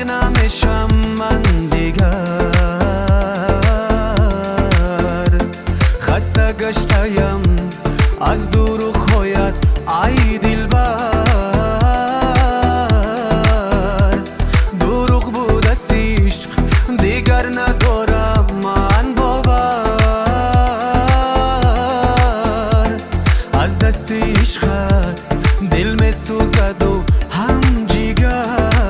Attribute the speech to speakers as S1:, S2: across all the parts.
S1: نمیشم من دیگر، خسته گشتم از دروغ‌هایت ای دلبر. دروغ بود است عشق دیگر ندارم من باور. از دست عشقت دل می سوزد و هم جیگر.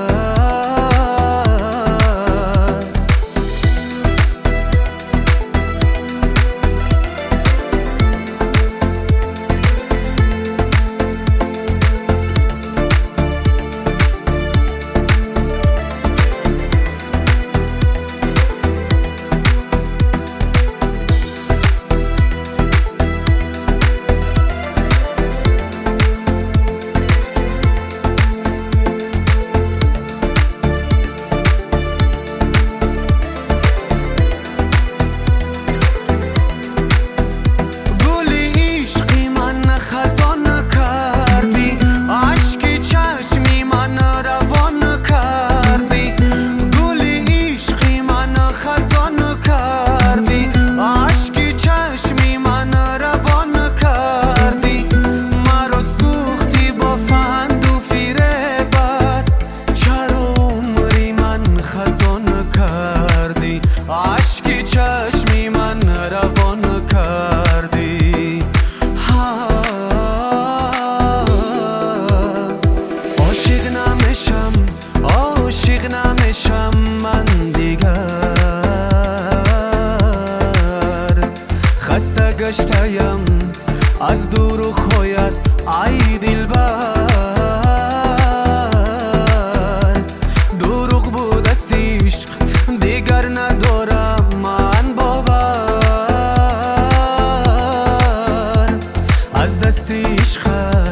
S1: عشقی چشمی من روان کردی. عاشق نمیشم من دیگر، خسته گشتم از دروغ‌هایت ای دلبر. دروغ بود است عشق دیگر ندارم من باور. از دست عشقت